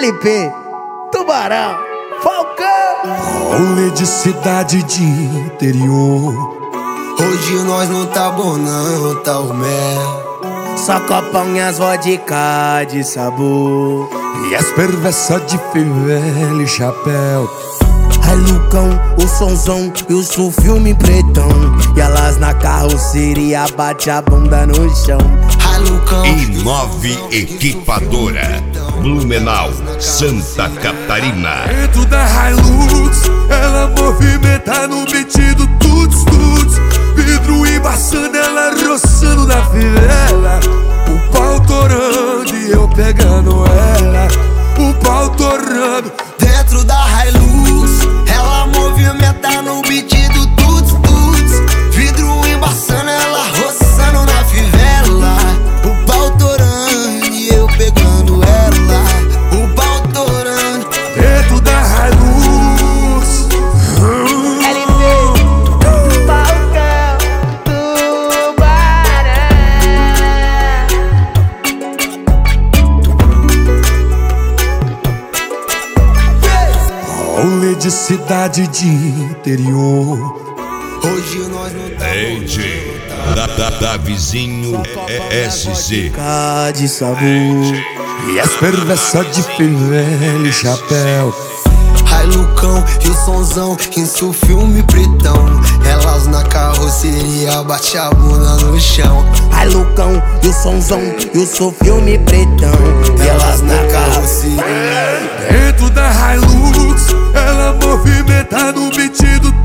LP, Tubarão, Falcão. Rolê de cidade de interior. Hoje nós não tá bom não, tá o mel. Só copão e as vodka de sabor. E as perversas de fivela e chapéu. Ai Lucão, o sonzão e o filme pretão. E elas na carroceria bate a bunda no chão. Ai Lucão, I9 Equipadora, Blumenau, Santa Catarina. Dentro da Hilux, ela movimenta no beat do tuts tuts. Vidro embaçando, ela roçando na fivela. O pau torando e eu pegando ela. O pau torando. dentro da Hilux, ela movimenta no beat do tuts tuts. Vidro embaçando, ela roçando na fivela. O pau torando e eu pegando ela. O pau torando. Dentro da Hilux. LP, Falcão, Tubarão. Rolê de cidade de interior. Hoje nós não tá DJ da Vizinho SZ. Vodka de sabor. E as perversas de fivela e chapéu. Ai Lucão e o sonzão, isso filme pretão. Elas na carroceria bate a bunda no chão. Ai Lucão e o sonzão e o filme pretão. E elas na carroceria. Dentro da Hilux, ela movimenta no beat do